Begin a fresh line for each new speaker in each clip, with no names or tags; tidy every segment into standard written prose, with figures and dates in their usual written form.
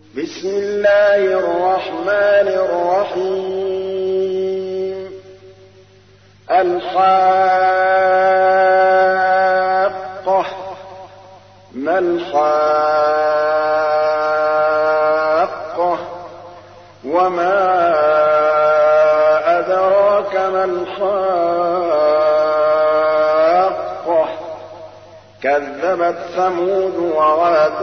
بسم الله الرحمن الرحيم الحاقة ما الحاقة وما أدراك ما الحاقة كذبت ثمود وعاد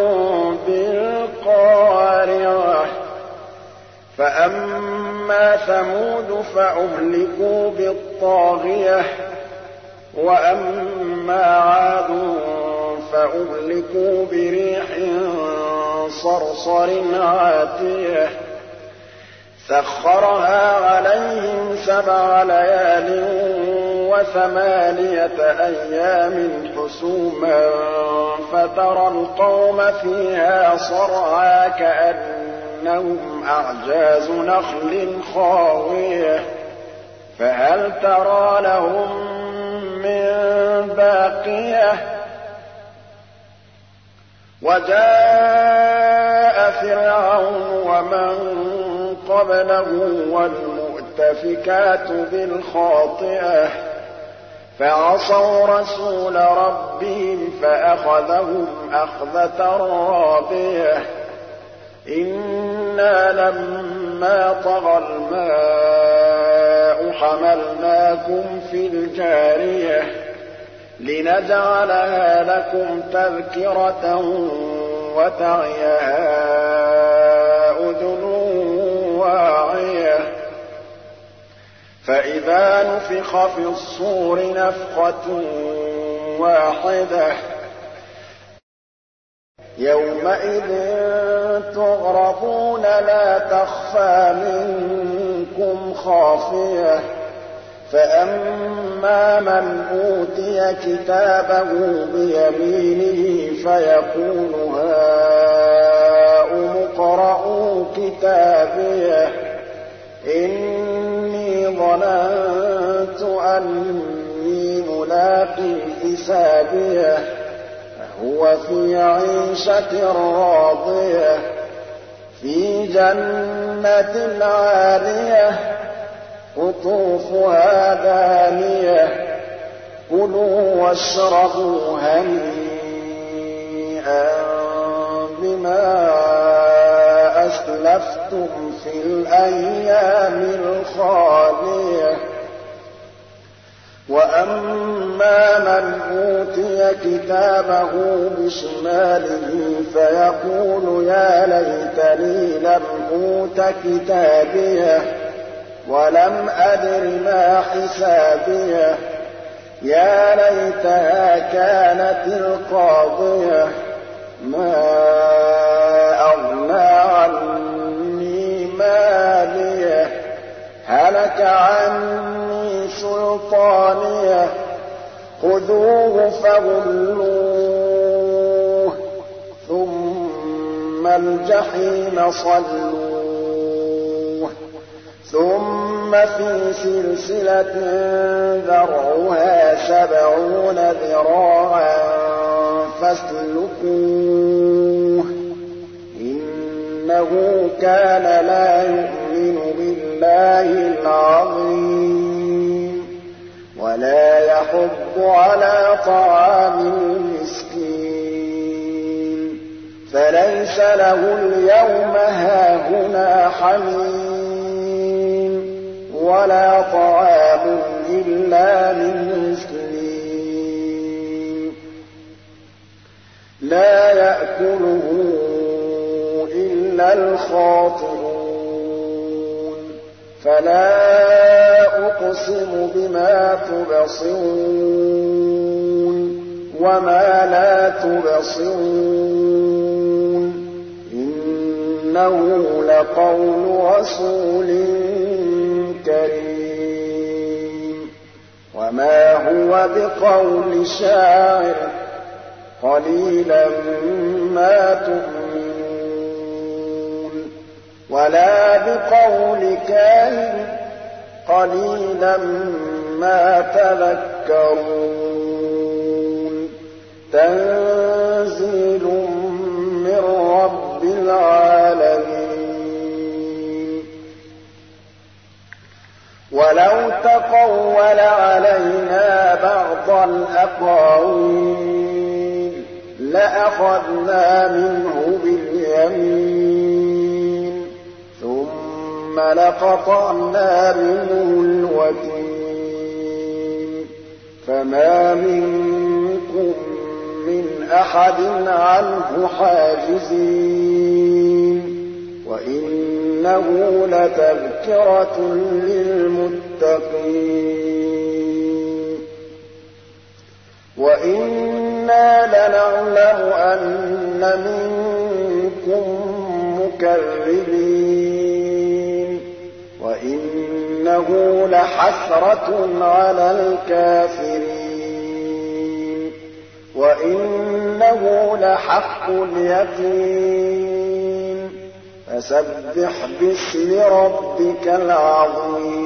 بالقارعة فأما ثمود فأهلكوا بالطاغية وأما عاد فأهلكوا بريح صرصر عاتية سخرها عليهم 7 ليال و8 أيام حسوما فترى القوم فيها صرعى كأنهم أعجاز نخل خاوية فهل ترى لهم من باقية وجاء فرعون ومن قبله والمؤتفكات بالخاطئة فعصوا رسول ربهم فأخذهم أخذة رابية إنا لما طغى الماء حملناكم في الجارية لنجعلها لكم تذكرة وتعيها أذن واعية فإذا نفخ في الصور نفخة واحدة يومئذ تعرضون لا تخفى منكم خافية فأما من أوتي كتابه بيمينه فيقول هاؤم اقرءوا كتابيه إني ظننت أني ملاق حسابيه فهو في عيشة راضية في جنة عالية قطوفها دانية كلوا واشربوا هنيئا بما أسلفتم في الأيام الخالية وأما من أوتي كتابه بشماله فيقول يا ليتني لم أوت كتابيه ولم أدر ما حسابيه يا ليتها كانت القاضية ما أغنى عني ماليه هلك عني سلطانيه خذوه فغلوه ثم الجحيم صلوه ثم في سلسلة ذرعها 70 ذراعا فاسلكوه إنه كان لا يؤمن بالله العظيم ولا يحض على طعام المسكين فليس له اليوم هاهنا حميم ولا طعام إلا من غسلين لا يأكله إلا الخاطئون فلا أقسم بما تبصرون وما لا تبصرون إنه لقول رسول كريم وما هو بقول شاعر قليلا ما تؤمنون ولا بقول كاهن قليلا ما تذكرون تنزيل من رب العالمين العالمين ولو تقول علينا بعض الأقاويل لأخذنا منه باليمين ثم لقطعنا منه الوتين فما منكم من أحد عنه حاجزين وإنه لتذكرة للمتقين وإنا لنعلم أن منكم مكذبين وإنه لحسرة على الكافرين وإنه لحق اليقين فسبح باسم ربك العظيم